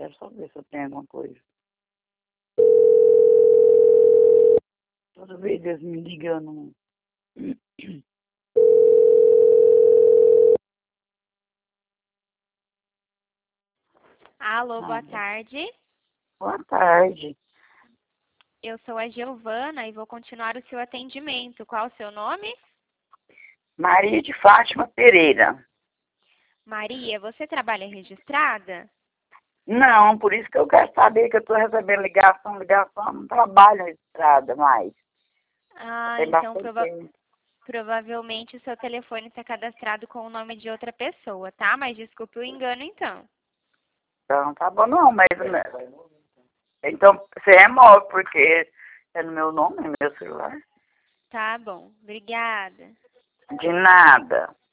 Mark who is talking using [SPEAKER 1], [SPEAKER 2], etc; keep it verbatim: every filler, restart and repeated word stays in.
[SPEAKER 1] quero só ver se eu tenho alguma coisa. Toda vez eles me ligando.
[SPEAKER 2] Alô, boa
[SPEAKER 1] Nada.
[SPEAKER 2] tarde.
[SPEAKER 1] Boa tarde.
[SPEAKER 2] Eu sou a Giovana e vou continuar o seu atendimento. Qual o seu nome?
[SPEAKER 1] Maria de Fátima Pereira.
[SPEAKER 2] Maria, você trabalha registrada?
[SPEAKER 1] Não, por isso que eu quero saber que eu estou recebendo ligação, ligação, não trabalho registrada mais.
[SPEAKER 2] Ah,
[SPEAKER 1] Tem
[SPEAKER 2] então
[SPEAKER 1] bastante
[SPEAKER 2] prova
[SPEAKER 1] tempo.
[SPEAKER 2] provavelmente o seu telefone está cadastrado com o nome de outra pessoa, tá? Mas desculpe o engano, então.
[SPEAKER 1] Então, tá bom, não, mas... Então, você remove, porque é no meu nome, no meu celular.
[SPEAKER 2] Tá bom, obrigada.
[SPEAKER 1] De nada.